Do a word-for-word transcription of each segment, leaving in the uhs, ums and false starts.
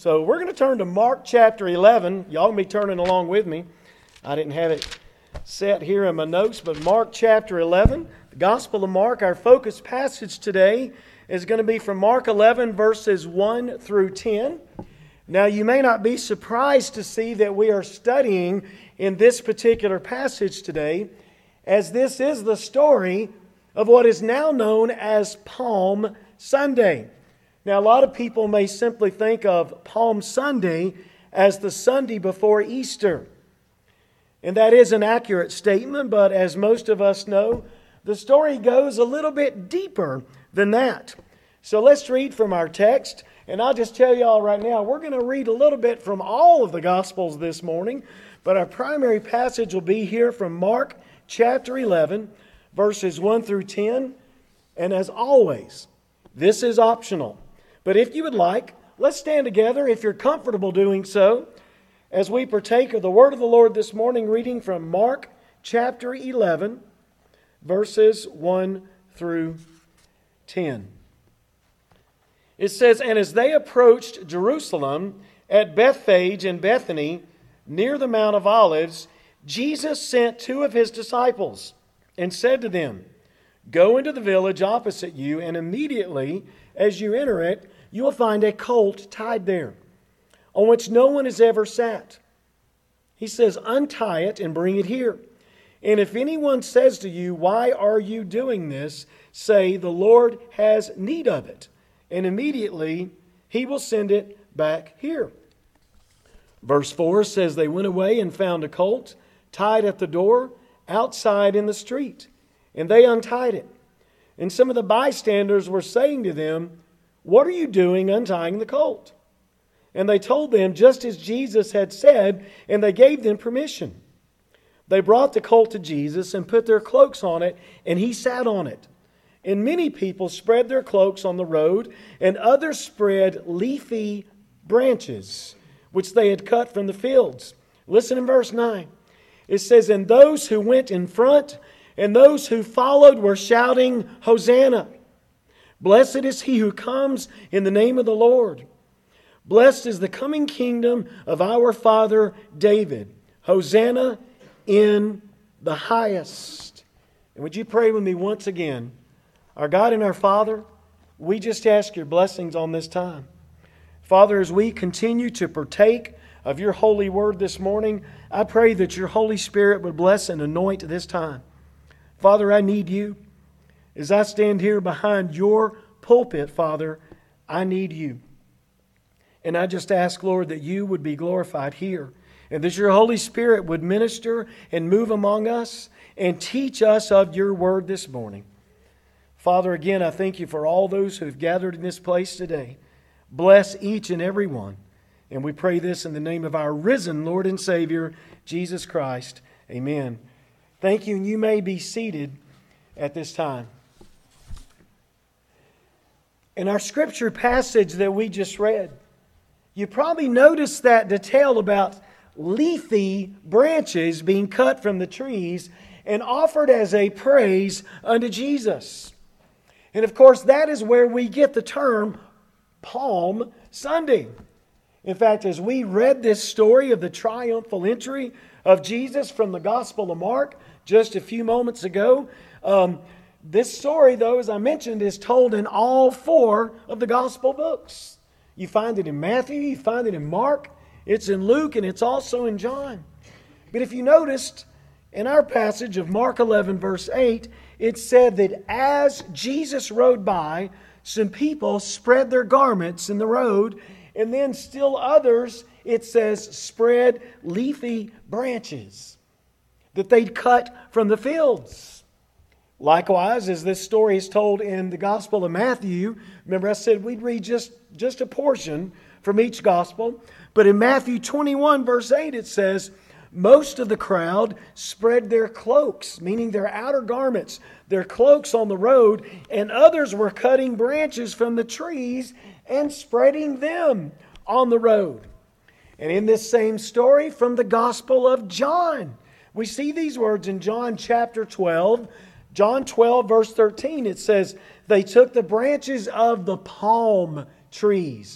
So we're going to turn to Mark chapter eleven. Y'all can be turning along with me. I didn't have it set here in my notes, but Mark chapter eleven, the Gospel of Mark. Our focus passage today is going to be from Mark eleven, verses one through ten. Now, you may not be surprised to see that we are studying in this particular passage today, as this is the story of what is now known as Palm Sunday. Now, a lot of people may simply think of Palm Sunday as the Sunday before Easter. And that is an accurate statement, but as most of us know, the story goes a little bit deeper than that. So let's read from our text. And I'll just tell you all right now, we're going to read a little bit from all of the Gospels this morning, but our primary passage will be here from Mark chapter eleven, verses one through ten. And as always, this is optional. But if you would like, let's stand together if you're comfortable doing so as we partake of the word of the Lord this morning, reading from Mark chapter eleven, verses one through ten. It says, "And as they approached Jerusalem at Bethphage and Bethany, near the Mount of Olives, Jesus sent two of his disciples and said to them, 'Go into the village opposite you, and immediately as you enter it, you will find a colt tied there, on which no one has ever sat.' He says, 'Untie it and bring it here. And if anyone says to you, "Why are you doing this?" say, "The Lord has need of it." And immediately he will send it back here.'" Verse four says, "They went away and found a colt tied at the door outside in the street. And they untied it. And some of the bystanders were saying to them, 'What are you doing untying the colt?' And they told them just as Jesus had said, and they gave them permission. They brought the colt to Jesus and put their cloaks on it, and he sat on it. And many people spread their cloaks on the road, and others spread leafy branches, which they had cut from the fields." Listen in verse nine. It says, "And those who went in front and those who followed were shouting, 'Hosanna! Blessed is he who comes in the name of the Lord. Blessed is the coming kingdom of our father David. Hosanna in the highest.'" And would you pray with me once again? Our God and our Father, we just ask your blessings on this time. Father, as we continue to partake of your holy word this morning, I pray that your Holy Spirit would bless and anoint this time. Father, I need you. As I stand here behind your pulpit, Father, I need you. And I just ask, Lord, that you would be glorified here, and that your Holy Spirit would minister and move among us and teach us of your word this morning. Father, again, I thank you for all those who have gathered in this place today. Bless each and every one. And we pray this in the name of our risen Lord and Savior, Jesus Christ. Amen. Thank you, and you may be seated at this time. In our scripture passage that we just read, you probably noticed that detail about leafy branches being cut from the trees and offered as a praise unto Jesus. And of course, that is where we get the term Palm Sunday. In fact, as we read this story of the triumphal entry of Jesus from the Gospel of Mark just a few moments ago, um, this story, though, as I mentioned, is told in all four of the Gospel books. You find it in Matthew, you find it in Mark, it's in Luke, and it's also in John. But if you noticed, in our passage of Mark eleven, verse eight, it said that as Jesus rode by, some people spread their garments in the road, and then still others, it says, spread leafy branches that they'd cut from the fields. Likewise, as this story is told in the Gospel of Matthew, remember I said we'd read just, just a portion from each Gospel, but in Matthew twenty-one, verse eight, it says, "Most of the crowd spread their cloaks," meaning their outer garments, their cloaks on the road, and others were cutting branches from the trees and spreading them on the road. And in this same story from the Gospel of John, we see these words in John chapter twelve. John twelve, verse thirteen, it says, "They took the branches of the palm trees."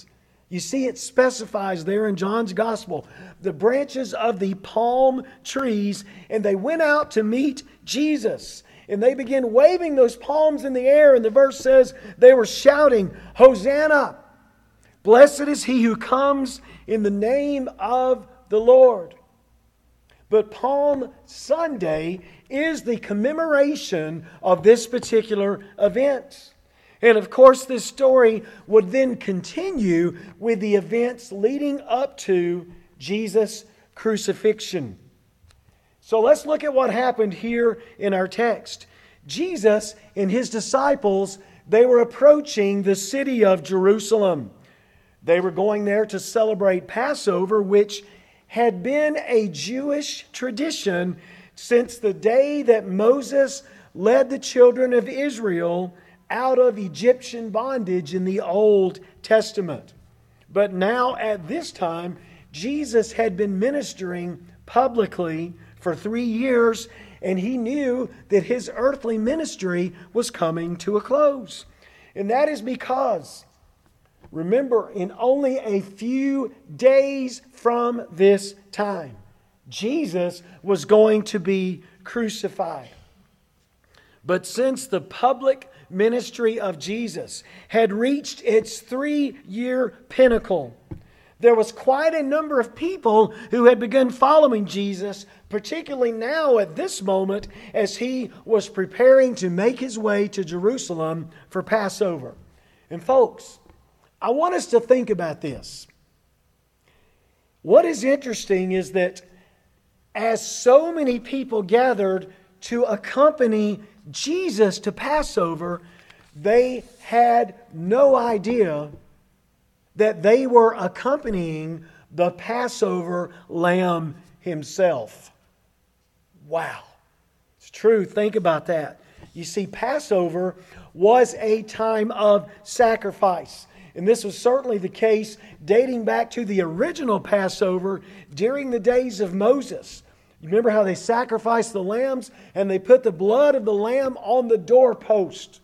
You see, it specifies there in John's Gospel the branches of the palm trees, and they went out to meet Jesus. And they began waving those palms in the air, and the verse says they were shouting, "Hosanna! Blessed is he who comes in the name of the Lord." But Palm Sunday is the commemoration of this particular event. And of course, this story would then continue with the events leading up to Jesus' crucifixion. So let's look at what happened here in our text. Jesus and his disciples, they were approaching the city of Jerusalem. They were going there to celebrate Passover, which had been a Jewish tradition since the day that Moses led the children of Israel out of Egyptian bondage in the Old Testament. But now at this time, Jesus had been ministering publicly for three years, and he knew that his earthly ministry was coming to a close. And that is because, remember, in only a few days from this time, Jesus was going to be crucified. But since the public ministry of Jesus had reached its three-year pinnacle, there was quite a number of people who had begun following Jesus, particularly now at this moment as he was preparing to make his way to Jerusalem for Passover. And folks, I want us to think about this. What is interesting is that as so many people gathered to accompany Jesus to Passover, they had no idea that they were accompanying the Passover lamb himself. Wow. It's true. Think about that. You see, Passover was a time of sacrifice. And this was certainly the case dating back to the original Passover during the days of Moses. You remember how they sacrificed the lambs and they put the blood of the lamb on the doorpost.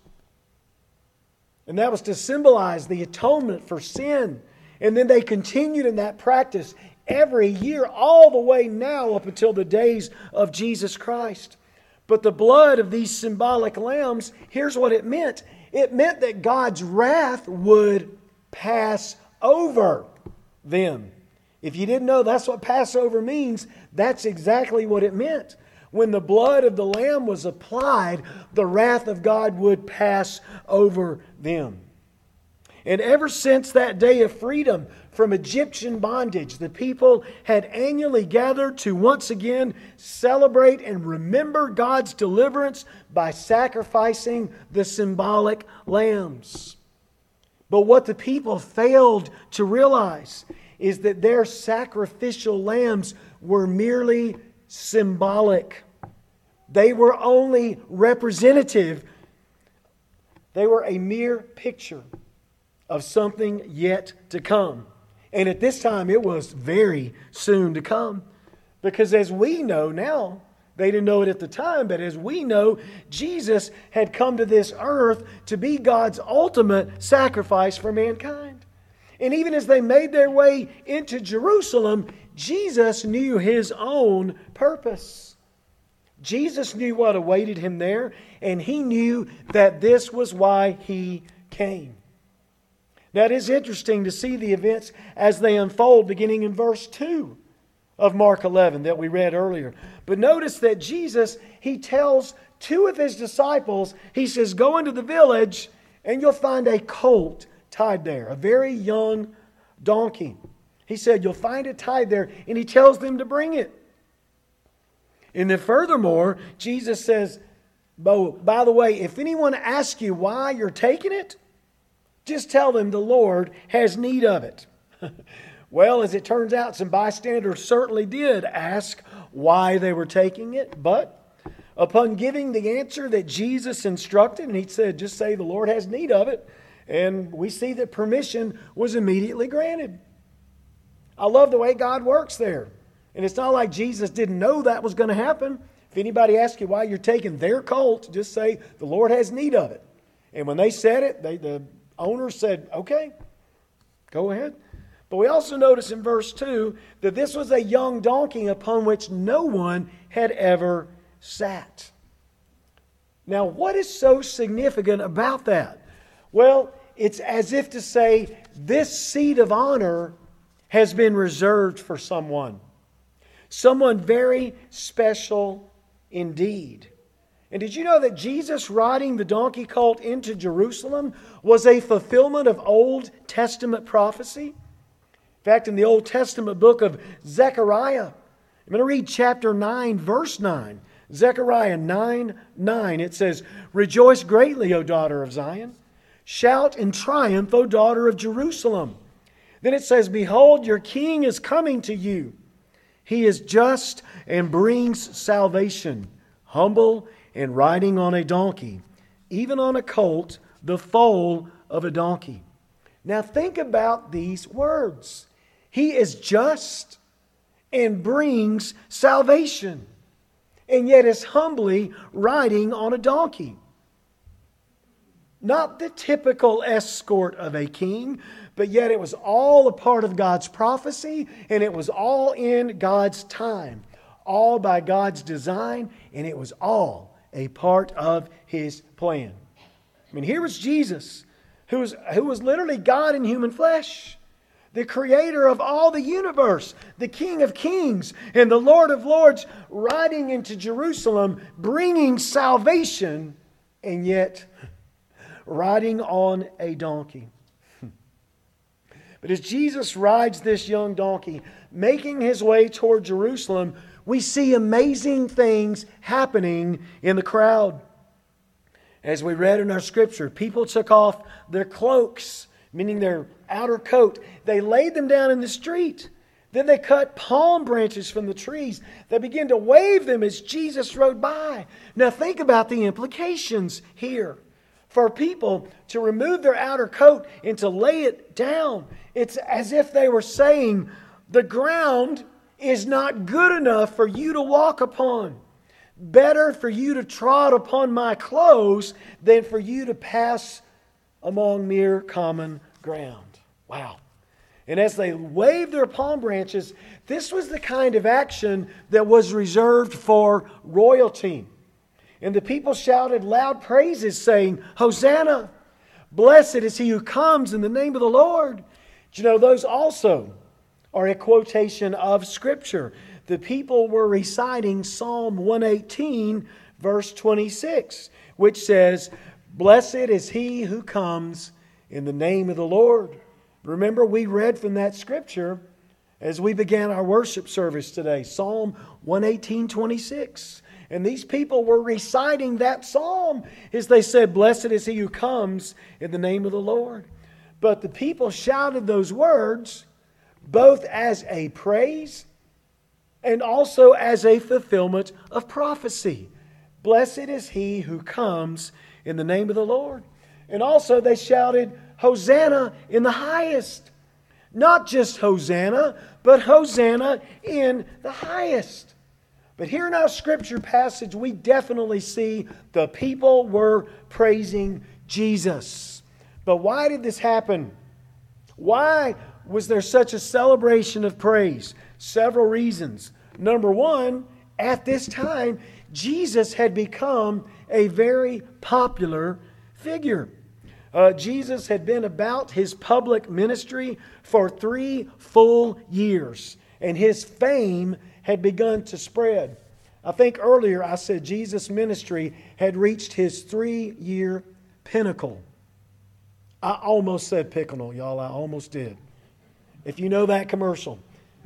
And that was to symbolize the atonement for sin. And then they continued in that practice every year, all the way now up until the days of Jesus Christ. But the blood of these symbolic lambs, here's what it meant. It meant that God's wrath would pass over them. If you didn't know that's what Passover means, that's exactly what it meant. When the blood of the lamb was applied, the wrath of God would pass over them. And ever since that day of freedom from Egyptian bondage, the people had annually gathered to once again celebrate and remember God's deliverance by sacrificing the symbolic lambs. But what the people failed to realize is that their sacrificial lambs were merely symbolic. They were only representative. They were a mere picture of something yet to come. And at this time, it was very soon to come. Because as we know now, they didn't know it at the time, but as we know, Jesus had come to this earth to be God's ultimate sacrifice for mankind. And even as they made their way into Jerusalem, Jesus knew his own purpose. Jesus knew what awaited him there, and he knew that this was why he came. Now, it is interesting to see the events as they unfold, beginning in verse two of Mark eleven that we read earlier. But notice that Jesus, he tells two of his disciples, he says, go into the village and you'll find a colt tied there, a very young donkey. He said, you'll find it tied there, and he tells them to bring it. And then furthermore, Jesus says, by the way, if anyone asks you why you're taking it, just tell them the Lord has need of it. Well, as it turns out, some bystanders certainly did ask why they were taking it. But upon giving the answer that Jesus instructed, and he said, just say the Lord has need of it. And we see that permission was immediately granted. I love the way God works there. And it's not like Jesus didn't know that was going to happen. If anybody asks you why you're taking their colt, just say the Lord has need of it. And when they said it, they, the owner said, okay, go ahead. But we also notice in verse two that this was a young donkey upon which no one had ever sat. Now, what is so significant about that? Well, it's as if to say this seat of honor has been reserved for someone. Someone very special indeed. And did you know that Jesus riding the donkey colt into Jerusalem was a fulfillment of Old Testament prophecy? In fact, in the Old Testament book of Zechariah, I'm going to read chapter nine, verse nine. Zechariah nine, nine. It says, "Rejoice greatly, O daughter of Zion. Shout in triumph, O daughter of Jerusalem." Then it says, "Behold, your king is coming to you. He is just and brings salvation, humble and riding on a donkey, even on a colt, the foal of a donkey." Now think about these words. He is just and brings salvation, and yet is humbly riding on a donkey. Not the typical escort of a king, but yet it was all a part of God's prophecy, and it was all in God's time, all by God's design, and it was all a part of His plan. I mean, here was Jesus, who was, who was literally God in human flesh, the creator of all the universe, the King of kings and the Lord of lords, riding into Jerusalem, bringing salvation, and yet riding on a donkey. But as Jesus rides this young donkey, making His way toward Jerusalem, we see amazing things happening in the crowd. As we read in our scripture, people took off their cloaks, meaning their outer coat. They laid them down in the street. Then they cut palm branches from the trees. They began to wave them as Jesus rode by. Now think about the implications here. For people to remove their outer coat and to lay it down, it's as if they were saying, the ground is not good enough for you to walk upon. Better for you to trod upon my clothes than for you to pass among mere common ground. Wow. And as they waved their palm branches, this was the kind of action that was reserved for royalty. And the people shouted loud praises, saying, "Hosanna! Blessed is he who comes in the name of the Lord." Do you know, those also are a quotation of Scripture. The people were reciting Psalm one eighteen, verse twenty-six, which says, "Blessed is he who comes in the name of the Lord." Remember, we read from that Scripture as we began our worship service today, Psalm one eighteen, twenty-six. And these people were reciting that psalm as they said, "Blessed is he who comes in the name of the Lord." But the people shouted those words both as a praise and also as a fulfillment of prophecy. Blessed is he who comes in the name of the Lord. And also they shouted, "Hosanna in the highest." Not just Hosanna, but Hosanna in the highest. But here in our scripture passage, we definitely see the people were praising Jesus. But why did this happen? Why was there such a celebration of praise? Several reasons. Number one, at this time, Jesus had become a very popular figure. Uh, Jesus had been about His public ministry for three full years, and His fame had begun to spread. I think earlier I said Jesus' ministry had reached His three-year pinnacle. I almost said pinnacle, y'all. I almost did. If you know that commercial.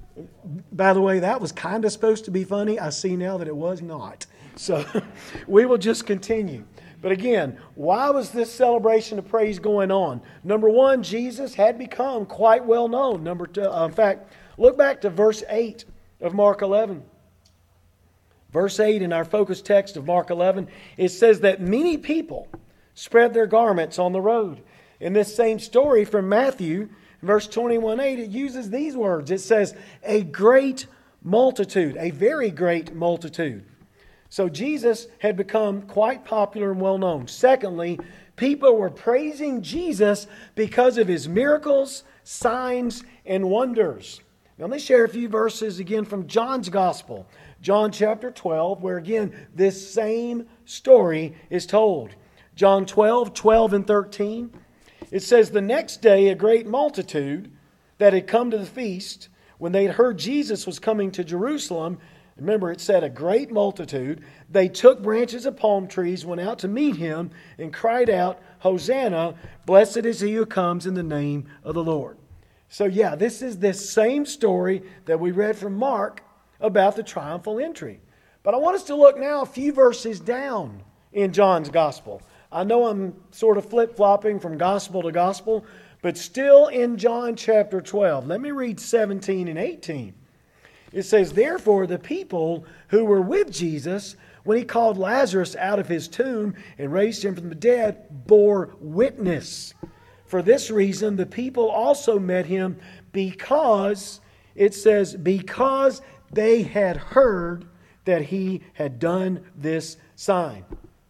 By the way, that was kind of supposed to be funny. I see now that it was not. So we will just continue. But again, why was this celebration of praise going on? Number one, Jesus had become quite well known. Number two, uh, in fact, look back to verse eight of Mark eleven. Verse eight in our focus text of Mark eleven, it says that many people spread their garments on the road. In this same story from Matthew, verse twenty-one eight, it uses these words. It says, a great multitude, a very great multitude. So Jesus had become quite popular and well known. Secondly, people were praising Jesus because of His miracles, signs, and wonders. Now let me share a few verses again from John's Gospel. John chapter twelve, where again this same story is told. John twelve, twelve and thirteen. It says, "The next day a great multitude that had come to the feast, when they had heard Jesus was coming to Jerusalem," remember it said a great multitude, "they took branches of palm trees, went out to meet him, and cried out, 'Hosanna, blessed is he who comes in the name of the Lord.'" So yeah, this is this same story that we read from Mark about the triumphal entry. But I want us to look now a few verses down in John's Gospel. I know I'm sort of flip-flopping from gospel to gospel, but still in John chapter twelve. Let me read seventeen and eighteen. It says, "Therefore the people who were with Jesus, when he called Lazarus out of his tomb and raised him from the dead, bore witness. For this reason the people also met him, because," it says, "because they had heard that he had done this sign."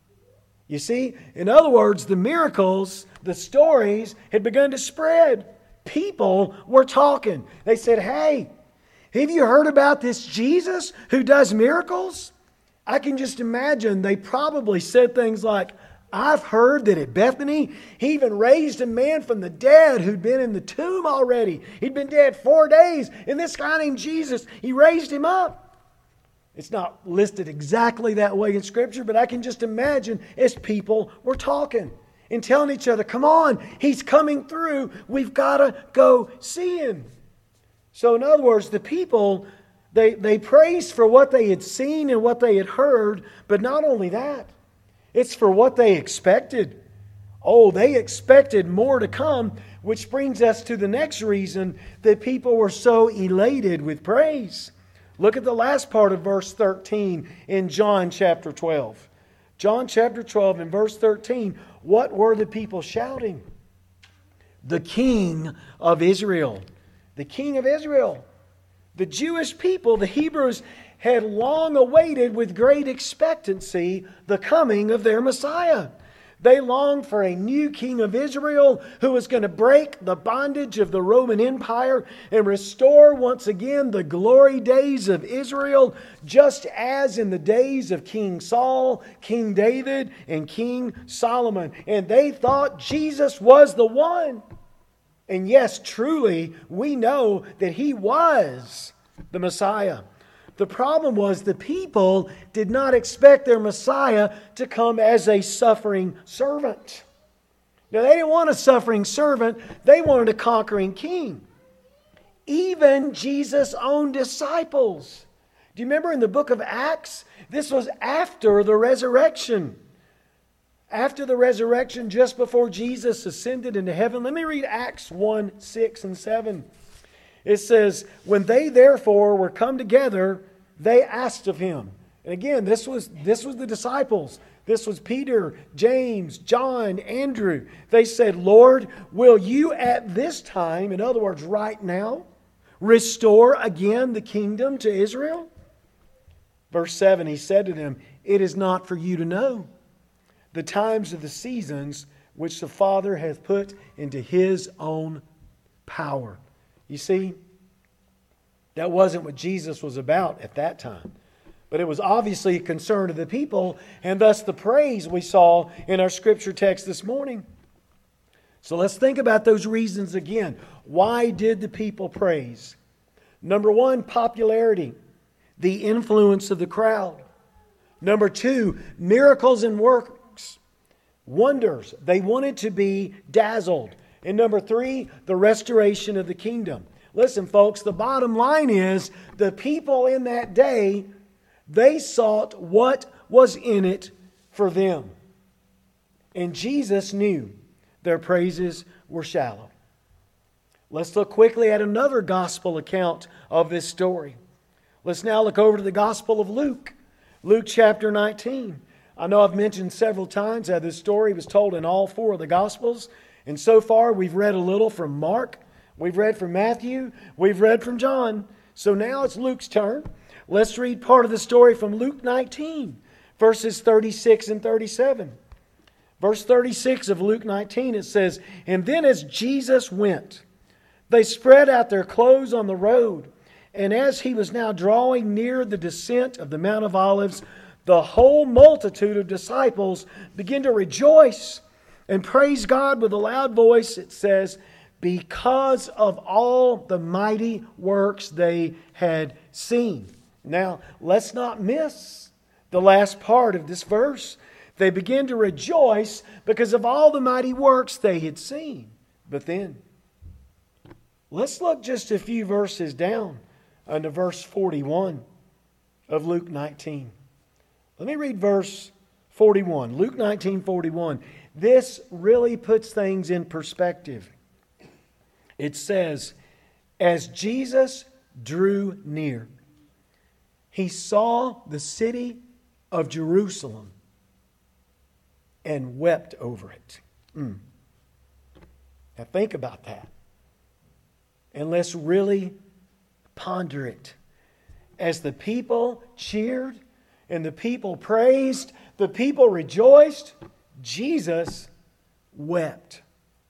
You see, in other words, the miracles, the stories had begun to spread. People were talking. They said, "Hey, have you heard about this Jesus who does miracles?" I can just imagine they probably said things like, "I've heard that at Bethany, he even raised a man from the dead who'd been in the tomb already. He'd been dead four days, and this guy named Jesus, he raised him up." It's not listed exactly that way in Scripture, but I can just imagine as people were talking and telling each other, "Come on, he's coming through. We've got to go see him." So in other words, the people, they, they praised for what they had seen and what they had heard, but not only that, it's for what they expected. Oh, they expected more to come, which brings us to the next reason that people were so elated with praise. Look at the last part of verse thirteen in John chapter twelve. John chapter twelve and verse thirteen. What were the people shouting? "The King of Israel." The King of Israel. The Jewish people, the Hebrews, had long awaited with great expectancy the coming of their Messiah. They longed for a new King of Israel who was going to break the bondage of the Roman Empire and restore once again the glory days of Israel, just as in the days of King Saul, King David, and King Solomon. And they thought Jesus was the one. And yes, truly, we know that he was the Messiah. The problem was the people did not expect their Messiah to come as a suffering servant. Now, they didn't want a suffering servant. They wanted a conquering king. Even Jesus' own disciples. Do you remember in the book of Acts? This was after the resurrection. After the resurrection, just before Jesus ascended into heaven. Let me read Acts one, six and seven. It says, "When they therefore were come together, they asked of him." And again, this was, this was the disciples. This was Peter, James, John, Andrew. They said, "Lord, will you at this time," in other words, right now, "restore again the kingdom to Israel?" Verse seven, he said to them, "It is not for you to know the times of the seasons which the Father hath put into his own power." You see, that wasn't what Jesus was about at that time. But it was obviously a concern of the people, and thus the praise we saw in our scripture text this morning. So let's think about those reasons again. Why did the people praise? Number one, popularity, the influence of the crowd. Number two, miracles and works, wonders. They wanted to be dazzled. And number three, the restoration of the kingdom. Listen, folks, the bottom line is the people in that day, they sought what was in it for them. And Jesus knew their praises were shallow. Let's look quickly at another gospel account of this story. Let's now look over to the Gospel of Luke. Luke chapter nineteen. I know I've mentioned several times how this story was told in all four of the Gospels. And so far, we've read a little from Mark, we've read from Matthew, we've read from John. So now it's Luke's turn. Let's read part of the story from Luke nineteen, verses thirty-six and thirty-seven. Verse thirty-six of Luke nineteen, it says, "And then as Jesus went, They spread out their clothes on the road. And as he was now drawing near the descent of the Mount of Olives, the whole multitude of disciples began to rejoice and praise God with a loud voice, it says, because of all the mighty works they had seen. Now, let's not miss the last part of this verse. They began to rejoice because of all the mighty works they had seen. But then, let's look just a few verses down under verse forty-one of Luke nineteen. Let me read verse forty-one. Luke nineteen forty-one. This really puts things in perspective. It says, as Jesus drew near, he saw the city of Jerusalem and wept over it. Mm. Now think about that. And let's really ponder it. As the people cheered and the people praised, the people rejoiced, Jesus wept.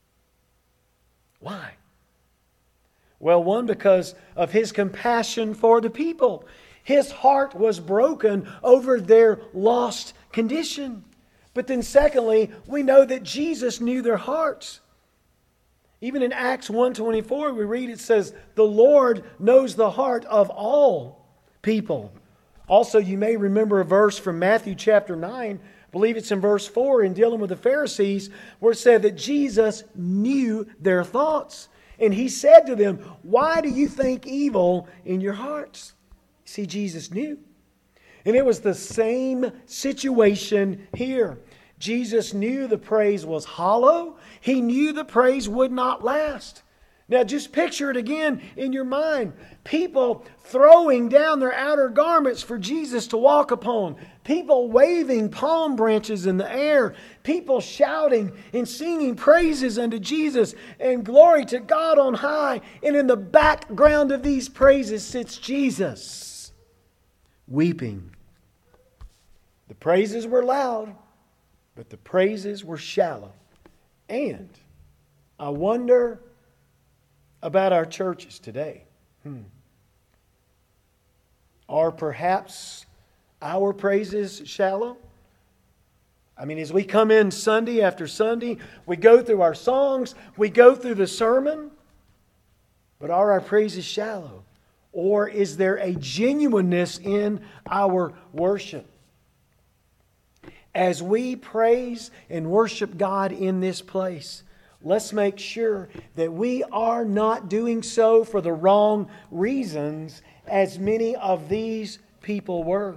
Why? Well, one, because of His compassion for the people. His heart was broken over their lost condition. But then secondly, we know that Jesus knew their hearts. Even in Acts one twenty-four, we read, it says, the Lord knows the heart of all people. Also, you may remember a verse from Matthew chapter nine, I believe it's in verse four, in dealing with the Pharisees, where it said that Jesus knew their thoughts. And He said to them, why do you think evil in your hearts? See, Jesus knew. And it was the same situation here. Jesus knew the praise was hollow. He knew the praise would not last. Now just picture it again in your mind. People throwing down their outer garments for Jesus to walk upon. People waving palm branches in the air. People shouting and singing praises unto Jesus and glory to God on high. And in the background of these praises sits Jesus, weeping. The praises were loud, but the praises were shallow. And I wonder about our churches today. Hmm. Are perhaps our praises shallow? I mean, as we come in Sunday after Sunday, we go through our songs, we go through the sermon, but are our praises shallow? Or is there a genuineness in our worship? As we praise and worship God in this place, let's make sure that we are not doing so for the wrong reasons as many of these people were.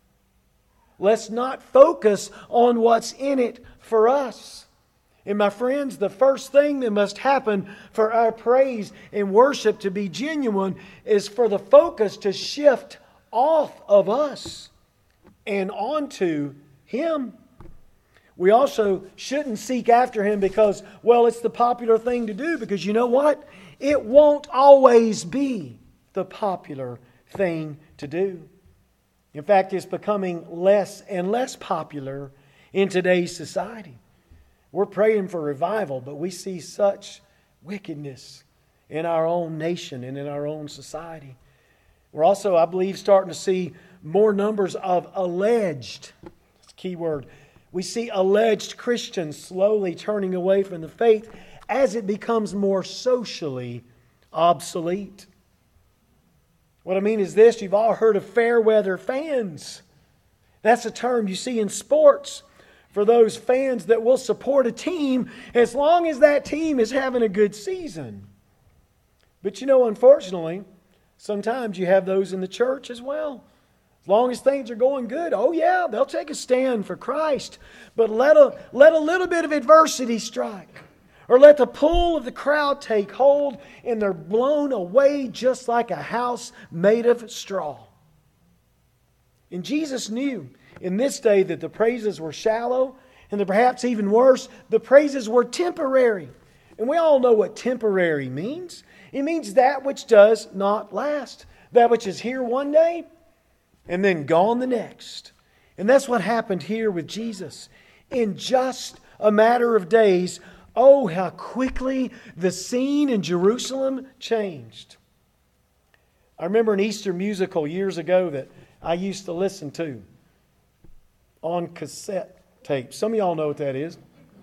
Let's not focus on what's in it for us. And my friends, the first thing that must happen for our praise and worship to be genuine is for the focus to shift off of us and onto Him. We also shouldn't seek after Him because, well, it's the popular thing to do. Because you know what? It won't always be the popular thing to do. In fact, it's becoming less and less popular in today's society. We're praying for revival, but we see such wickedness in our own nation and in our own society. We're also, I believe, starting to see more numbers of alleged, that's a key word, we see alleged Christians slowly turning away from the faith as it becomes more socially obsolete. What I mean is this, you've all heard of fair weather fans. That's a term you see in sports for those fans that will support a team as long as that team is having a good season. But you know, unfortunately, sometimes you have those in the church as well. As long as things are going good, oh yeah, they'll take a stand for Christ. But let a, let a little bit of adversity strike. Or let the pull of the crowd take hold and they're blown away just like a house made of straw. And Jesus knew in this day that the praises were shallow and that perhaps even worse, the praises were temporary. And we all know what temporary means. It means that which does not last. That which is here one day and then gone the next. And that's what happened here with Jesus. In just a matter of days, Oh, how quickly the scene in Jerusalem changed. I remember an Easter musical years ago that I used to listen to on cassette tape. Some of y'all know what that is.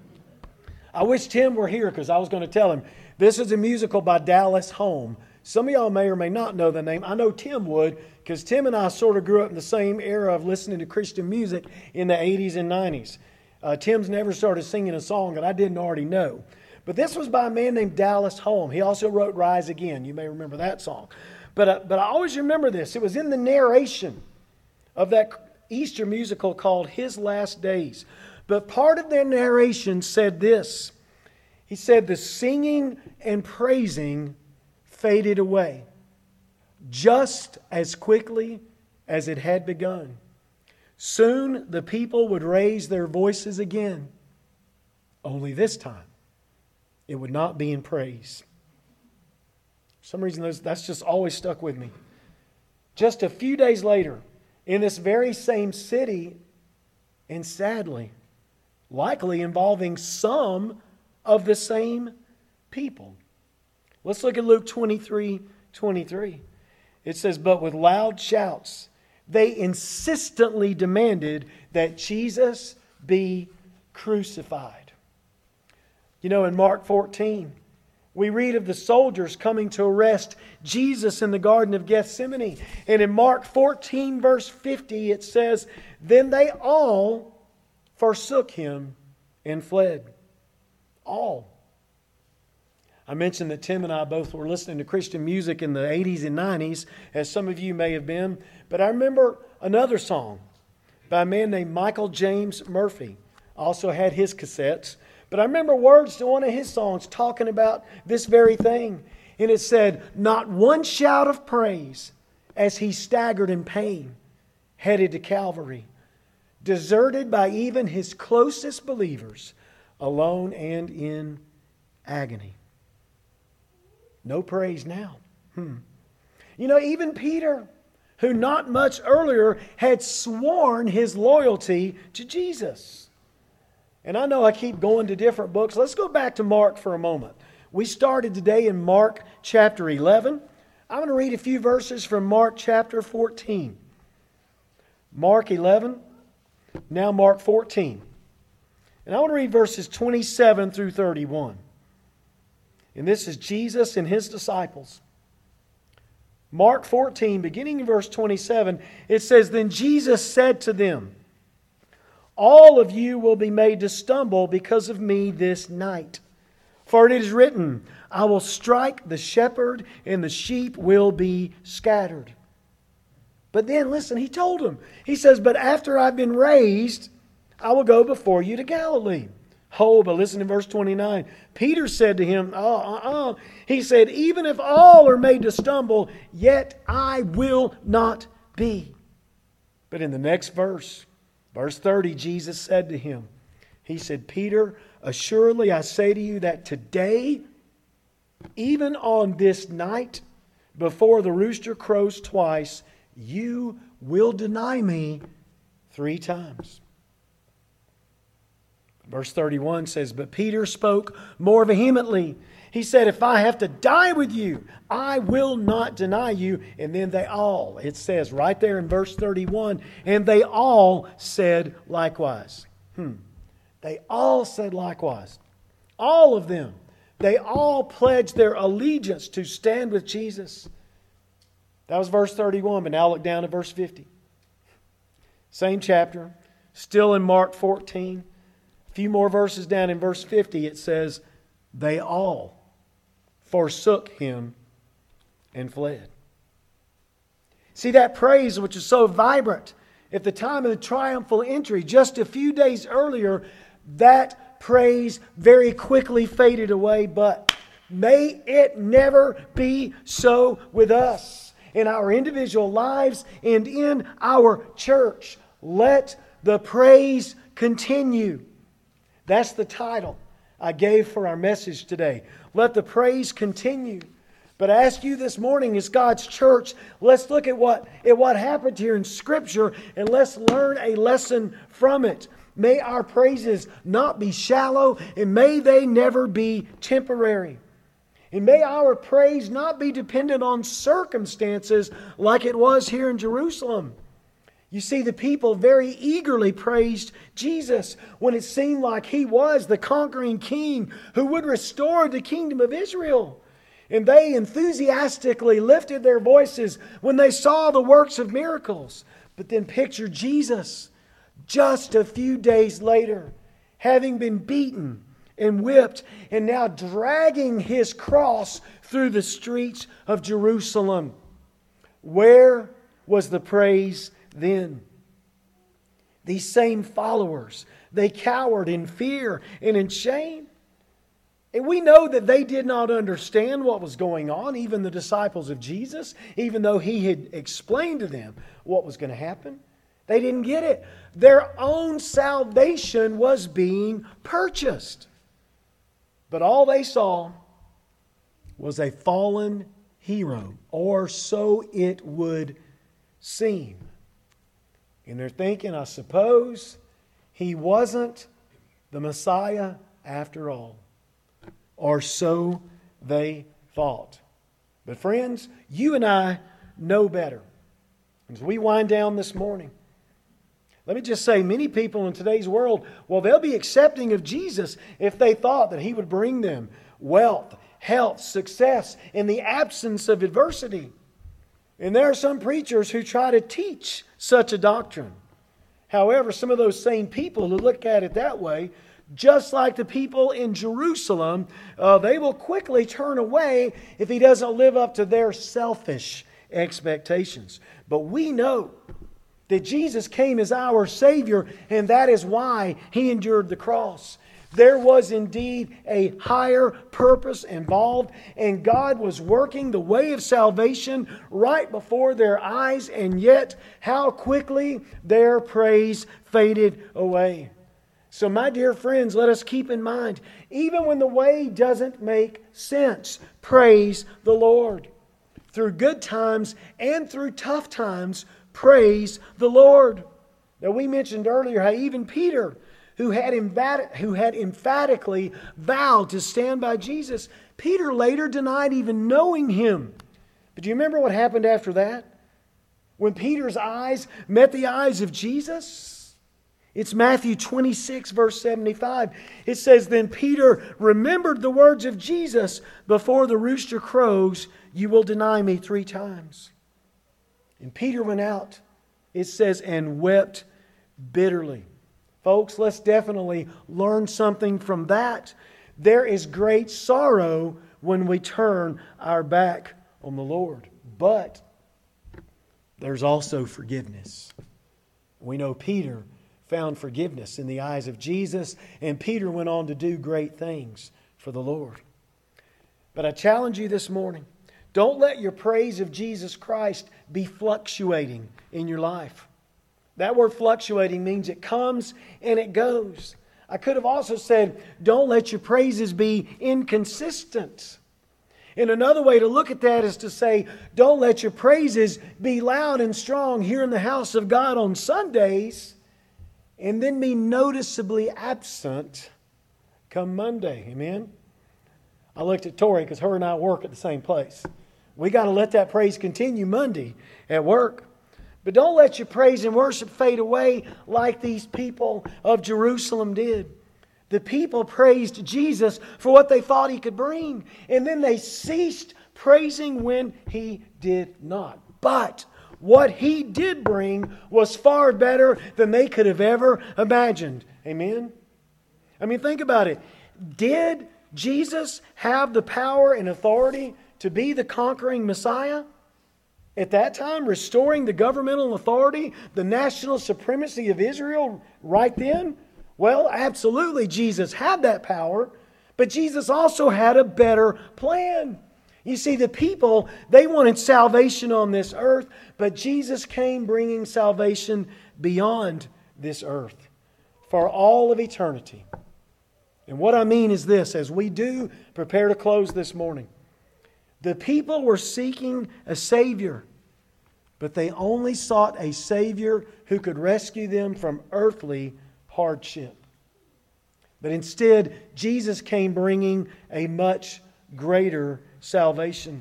I wish Tim were here because I was going to tell him. This is a musical by Dallas Home. Some of y'all may or may not know the name. I know Tim would because Tim and I sort of grew up in the same era of listening to Christian music in the eighties and nineties. Uh, Tim's never started singing a song that I didn't already know. But this was by a man named Dallas Home. He also wrote Rise Again. You may remember that song. But, uh, but I always remember this. It was in the narration of that Easter musical called His Last Days. But part of their narration said this. He said, the singing and praising faded away just as quickly as it had begun. Soon the people would raise their voices again. Only this time, it would not be in praise. For some reason, those, that's just always stuck with me. Just a few days later, in this very same city, and sadly, likely involving some of the same people. Let's look at Luke twenty-three twenty-three. It says, but with loud shouts, they insistently demanded that Jesus be crucified. You know, in Mark fourteen, we read of the soldiers coming to arrest Jesus in the Garden of Gethsemane. And in Mark fourteen, verse fifty, it says, then they all forsook him and fled. All. I mentioned that Tim and I both were listening to Christian music in the eighties and nineties, as some of you may have been. But I remember another song by a man named Michael James Murphy. I also had his cassettes. But I remember words to one of his songs talking about this very thing. And it said, not one shout of praise as he staggered in pain, headed to Calvary, deserted by even his closest believers, alone and in agony. No praise now. Hmm. You know, even Peter, who not much earlier had sworn his loyalty to Jesus. And I know I keep going to different books. Let's go back to Mark for a moment. We started today in Mark chapter eleven. I'm going to read a few verses from Mark chapter fourteen. Mark eleven, now Mark fourteen. And I want to read verses twenty-seven through thirty-one. And this is Jesus and His disciples. Mark fourteen, beginning in verse twenty-seven, it says, then Jesus said to them, all of you will be made to stumble because of me this night. For it is written, I will strike the shepherd and the sheep will be scattered. But then, listen, He told them. He says, but after I've been raised, I will go before you to Galilee. Oh, but listen to verse twenty-nine. Peter said to him, oh, uh-uh. He said, even if all are made to stumble, yet I will not be. But in the next verse, verse thirty, Jesus said to him, He said, Peter, assuredly I say to you that today, even on this night, before the rooster crows twice, you will deny me three times. Verse thirty-one says, but Peter spoke more vehemently. He said, if I have to die with you, I will not deny you. And then they all, it says right there in verse thirty-one, and they all said likewise. Hmm. They all said likewise. All of them. They all pledged their allegiance to stand with Jesus. That was verse thirty-one, but now look down at verse fifty. Same chapter, still in Mark fourteen. A few more verses down in verse fifty, it says, they all forsook him and fled. See, that praise which is so vibrant at the time of the triumphal entry, just a few days earlier, that praise very quickly faded away. But may it never be so with us in our individual lives and in our church. Let the praise continue. That's the title I gave for our message today. Let the praise continue. But I ask you this morning as God's church, let's look at what, at what happened here in Scripture and let's learn a lesson from it. May our praises not be shallow, and may they never be temporary. And may our praise not be dependent on circumstances like it was here in Jerusalem. You see, the people very eagerly praised Jesus when it seemed like He was the conquering king who would restore the kingdom of Israel. And they enthusiastically lifted their voices when they saw the works of miracles. But then picture Jesus just a few days later, having been beaten and whipped, and now dragging His cross through the streets of Jerusalem. Where was the praise then? These same followers, they cowered in fear and in shame. And we know that they did not understand what was going on, even the disciples of Jesus, even though He had explained to them what was going to happen. They didn't get it. Their own salvation was being purchased. But all they saw was a fallen hero, or so it would seem. And they're thinking, I suppose He wasn't the Messiah after all. Or so they thought. But friends, you and I know better. As we wind down this morning, let me just say, many people in today's world, well, they'll be accepting of Jesus if they thought that He would bring them wealth, health, success in the absence of adversity. And there are some preachers who try to teach such a doctrine. However, some of those same people who look at it that way, just like the people in Jerusalem, uh, they will quickly turn away if He doesn't live up to their selfish expectations. But we know that Jesus came as our Savior, and that is why He endured the cross. There was indeed a higher purpose involved, and God was working the way of salvation right before their eyes, and yet how quickly their praise faded away. So my dear friends, let us keep in mind, even when the way doesn't make sense, praise the Lord. Through good times and through tough times, praise the Lord. Now we mentioned earlier how even Peter, who had, emphatic, who had emphatically vowed to stand by Jesus, Peter later denied even knowing Him. But do you remember what happened after that? When Peter's eyes met the eyes of Jesus? It's Matthew twenty-six, verse seventy-five. It says, Then Peter remembered the words of Jesus, Before the rooster crows, you will deny me three times. And Peter went out, it says, and wept bitterly. Folks, let's definitely learn something from that. There is great sorrow when we turn our back on the Lord. But there's also forgiveness. We know Peter found forgiveness in the eyes of Jesus, and Peter went on to do great things for the Lord. But I challenge you this morning, don't let your praise of Jesus Christ be fluctuating in your life. That word fluctuating means it comes and it goes. I could have also said, don't let your praises be inconsistent. And another way to look at that is to say, don't let your praises be loud and strong here in the house of God on Sundays, and then be noticeably absent come Monday. Amen? I looked at Tori because her and I work at the same place. We got to let that praise continue Monday at work. But don't let your praise and worship fade away like these people of Jerusalem did. The people praised Jesus for what they thought He could bring. And then they ceased praising when He did not. But what He did bring was far better than they could have ever imagined. Amen? I mean, think about it. Did Jesus have the power and authority to be the conquering Messiah? At that time, restoring the governmental authority, the national supremacy of Israel right then? Well, absolutely, Jesus had that power. But Jesus also had a better plan. You see, the people, they wanted salvation on this earth, but Jesus came bringing salvation beyond this earth for all of eternity. And what I mean is this, as we do prepare to close this morning, the people were seeking a Savior, but they only sought a Savior who could rescue them from earthly hardship. But instead, Jesus came bringing a much greater salvation.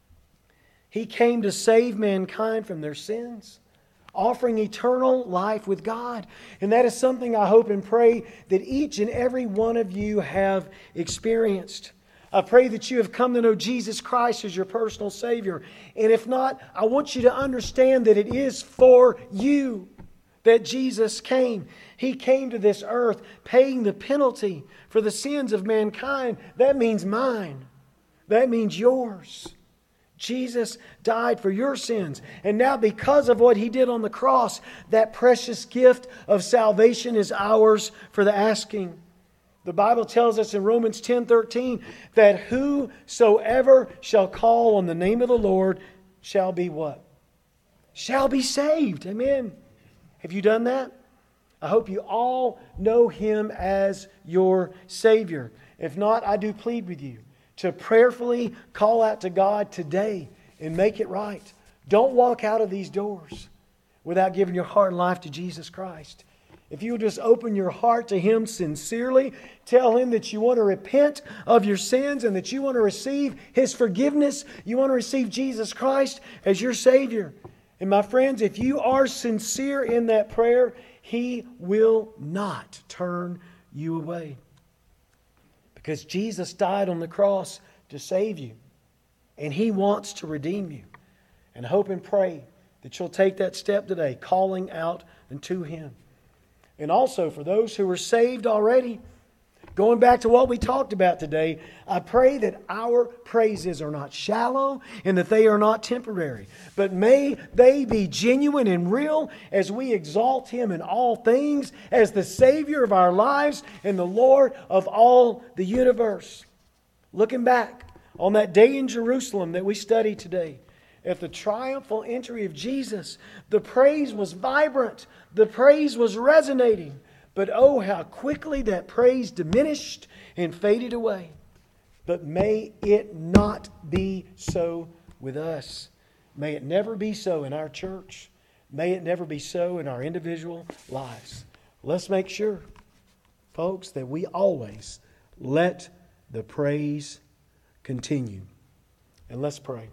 He came to save mankind from their sins, offering eternal life with God. And that is something I hope and pray that each and every one of you have experienced. I pray that you have come to know Jesus Christ as your personal Savior. And if not, I want you to understand that it is for you that Jesus came. He came to this earth paying the penalty for the sins of mankind. That means mine. That means yours. Jesus died for your sins. And now because of what He did on the cross, that precious gift of salvation is ours for the asking. The Bible tells us in Romans ten thirteen that whosoever shall call on the name of the Lord shall be what? Shall be saved. Amen. Have you done that? I hope you all know Him as your Savior. If not, I do plead with you to prayerfully call out to God today and make it right. Don't walk out of these doors without giving your heart and life to Jesus Christ. If you will just open your heart to Him sincerely, tell Him that you want to repent of your sins and that you want to receive His forgiveness, you want to receive Jesus Christ as your Savior. And my friends, if you are sincere in that prayer, He will not turn you away. Because Jesus died on the cross to save you. And He wants to redeem you. And hope and pray that you'll take that step today, calling out unto Him. And also for those who are saved already, going back to what we talked about today, I pray that our praises are not shallow and that they are not temporary. But may they be genuine and real as we exalt Him in all things as the Savior of our lives and the Lord of all the universe. Looking back on that day in Jerusalem that we studied today, at the triumphal entry of Jesus, the praise was vibrant. The praise was resonating. But oh, how quickly that praise diminished and faded away. But may it not be so with us. May it never be so in our church. May it never be so in our individual lives. Let's make sure, folks, that we always let the praise continue. And let's pray.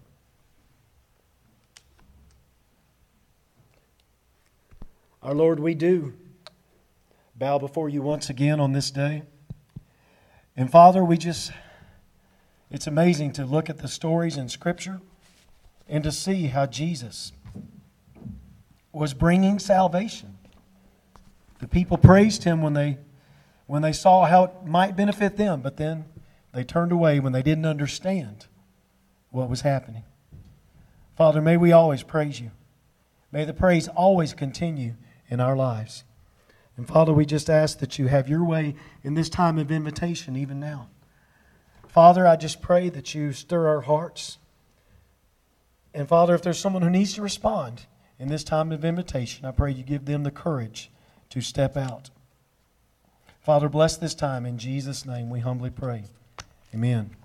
Our Lord, we do bow before You once again on this day. And Father, we just, it's amazing to look at the stories in Scripture and to see how Jesus was bringing salvation. The people praised Him when they, when they saw how it might benefit them, but then they turned away when they didn't understand what was happening. Father, may we always praise You. May the praise always continue in our lives. And Father, we just ask that You have Your way in this time of invitation even now. Father, I just pray that You stir our hearts. And Father, if there's someone who needs to respond in this time of invitation, I pray You give them the courage to step out. Father, bless this time. In Jesus' name we humbly pray. Amen.